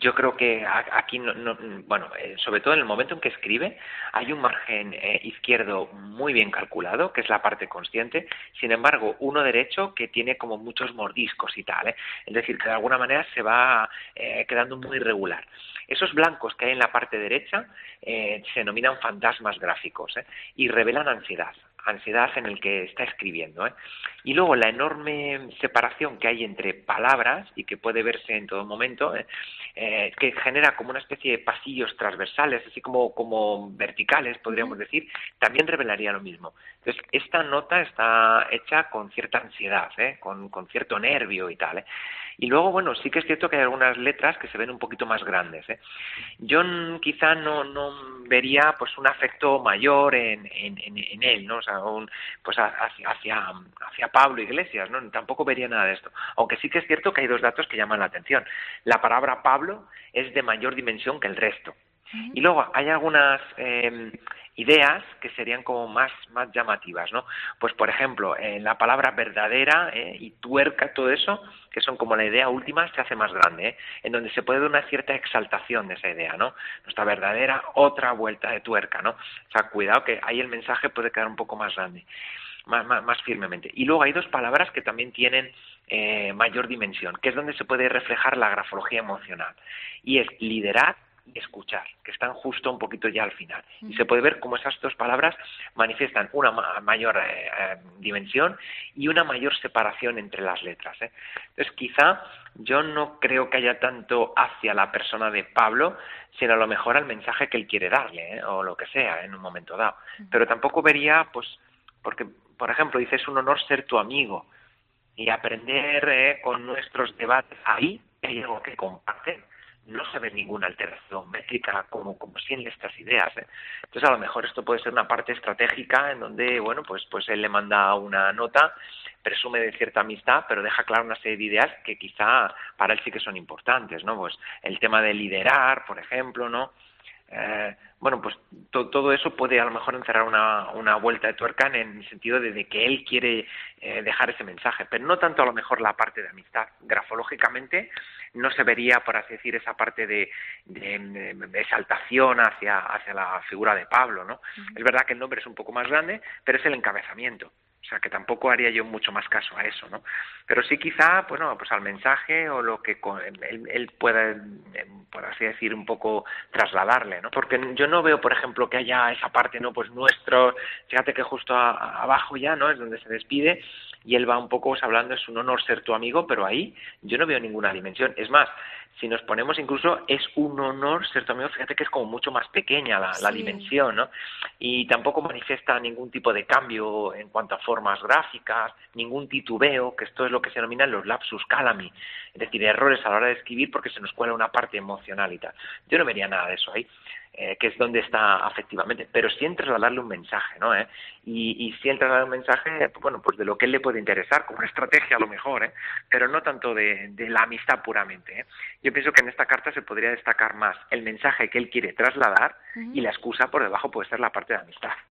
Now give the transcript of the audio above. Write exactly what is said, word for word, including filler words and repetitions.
yo creo que aquí, no, no, bueno, eh, sobre todo en el momento en que escribe, hay un margen eh, izquierdo muy bien calculado, que es la parte consciente, sin embargo, uno derecho que tiene como muchos mordiscos y tal, ¿eh? Es decir, que de alguna manera se va eh, quedando muy irregular. Esos blancos que hay en la parte derecha eh, se denominan fantasmas gráficos, ¿eh? Y revelan ansiedad. Ansiedad en el que está escribiendo, ¿eh? Y luego la enorme separación que hay entre palabras y que puede verse en todo momento, ¿eh? Eh, que genera como una especie de pasillos transversales, así como, como verticales, podríamos Ujú. decir, también revelaría lo mismo. Entonces, esta nota está hecha con cierta ansiedad, ¿eh? con, con cierto nervio y tal, ¿eh? Y luego, bueno, sí que es cierto que hay algunas letras que se ven un poquito más grandes, ¿eh? Yo n- quizá no, no vería pues un afecto mayor en, en, en, en él, ¿no? O sea, un, pues ha- hacia, hacia, hacia Pablo Iglesias, ¿no? Tampoco vería nada de esto. Aunque sí que es cierto que hay dos datos que llaman la atención. La palabra Pablo es de mayor dimensión que el resto. Ujú. Y luego hay algunas eh, ideas que serían como más, más llamativas, ¿no? Pues por ejemplo, en la palabra verdadera eh, y tuerca, todo eso, que son como la idea última, se hace más grande, ¿eh? En donde se puede dar una cierta exaltación de esa idea, ¿no? Nuestra verdadera, otra vuelta de tuerca, ¿no? O sea, cuidado que ahí el mensaje puede quedar un poco más grande, más, más, más firmemente. Y luego hay dos palabras que también tienen eh, mayor dimensión, que es donde se puede reflejar la grafología emocional, y es liderar y escuchar, que están justo un poquito ya al final. Y se Ujú. puede ver cómo esas dos palabras manifiestan una ma mayor eh, eh, dimensión y una mayor separación entre las letras, ¿eh? Entonces, quizá yo no creo que haya tanto hacia la persona de Pablo, sino a lo mejor al mensaje que él quiere darle, ¿eh? O lo que sea, en un momento dado. Ujú. Pero tampoco vería, pues, porque, por ejemplo, dice, es un honor ser tu amigo y aprender eh, con nuestros debates ahí, que hay algo que comparten. No se ve ninguna alteración métrica como, como si en estas ideas, ¿eh? Entonces, a lo mejor esto puede ser una parte estratégica en donde, bueno, pues, pues él le manda una nota, presume de cierta amistad, pero deja claro una serie de ideas que quizá para él sí que son importantes, ¿no? Pues el tema de liderar, por ejemplo, ¿no? Eh, bueno, pues to, todo eso puede a lo mejor encerrar una, una vuelta de tuerca en el sentido de, de que él quiere eh, dejar ese mensaje, pero no tanto a lo mejor la parte de amistad. Grafológicamente no se vería, por así decir, esa parte de, de, de exaltación hacia, hacia la figura de Pablo, ¿no? Ujú. Es verdad que el nombre es un poco más grande, pero es el encabezamiento. O sea, que tampoco haría yo mucho más caso a eso, ¿no? Pero sí quizá, pues no, pues al mensaje o lo que él, él pueda, por así decir, un poco trasladarle, ¿no? Porque yo no veo, por ejemplo, que haya esa parte, ¿no? Pues nuestro, fíjate que justo a, a, abajo ya, ¿no? Es donde se despide y él va un poco pues, hablando, es un honor ser tu amigo, pero ahí yo no veo ninguna dimensión. Es más, si nos ponemos incluso, es un honor ser tu amigo, fíjate que es como mucho más pequeña la, la Sí. dimensión, ¿no? Y tampoco manifiesta ningún tipo de cambio en cuanto a formas gráficas, ningún titubeo, que esto es lo que se denominan los lapsus calami, es decir, errores a la hora de escribir porque se nos cuela una parte emocional y tal. Yo no vería nada de eso ahí. Eh, que es donde está afectivamente, pero sí en trasladarle un mensaje, ¿no? ¿Eh? Y, y sí en trasladarle un mensaje, bueno, pues de lo que él le puede interesar, como una estrategia a lo mejor, ¿eh? Pero no tanto de, de la amistad puramente, ¿eh? Yo pienso que en esta carta se podría destacar más el mensaje que él quiere trasladar y Ujú. la excusa por debajo puede ser la parte de amistad.